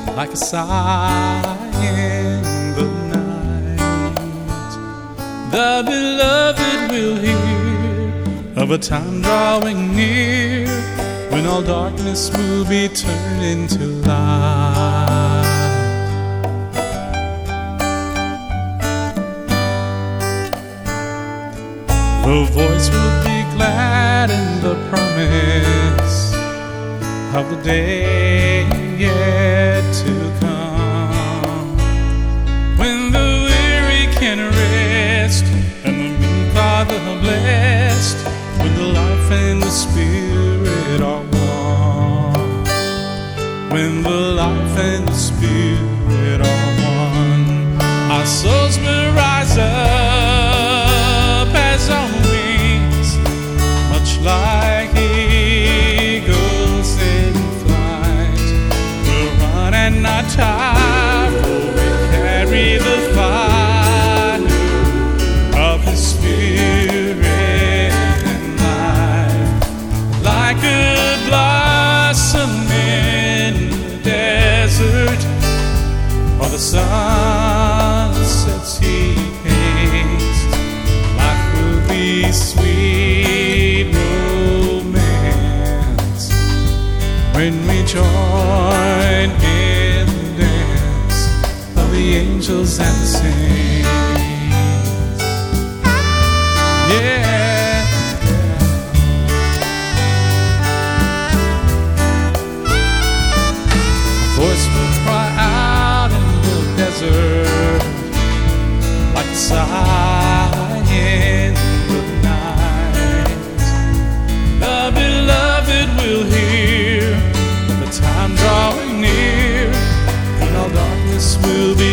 like a sigh in the night. The beloved will hear of a time drawing near when all darkness will be turned into light. The voice will be glad in the promise of the day yet to come, when the weary can rest and the meek are the blessed, when the life and the spirit are one, when the life and the spirit are one. Our souls will rise up as on wings, much like eagles in flight. We'll run and not tire, for we carry the fire of His Spirit and life. Like a blossom in the desert, or the sunsets He paints, life will be sweet romance when we join in the dance of the angels and the saints. Yeah. A voice will cry out in the desert like a sigh in the night. The beloved will hear the time drawing near, and all darkness will be